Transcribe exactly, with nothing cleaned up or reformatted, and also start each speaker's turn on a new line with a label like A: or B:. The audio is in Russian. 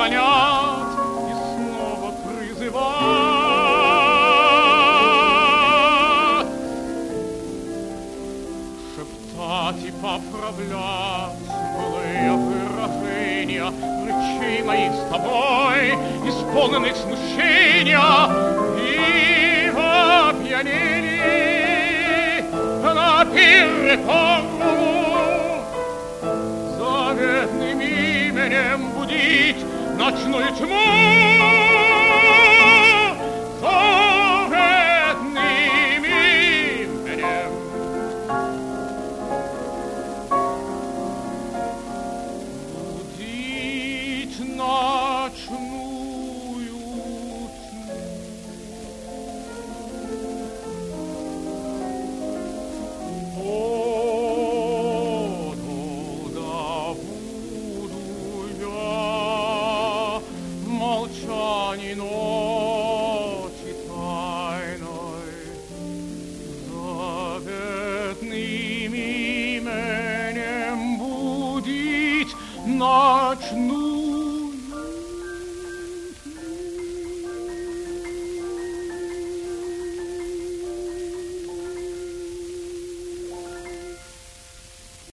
A: гонят и снова призывают. Шептать и поправлять былые выражения речей моих с тобой, исполненных смущения и опьянений на перекору заветным именем будить ночную тьму. Заветным именем будить ночную тьму. Молчаний ночи тайной, заветным именем будить ночную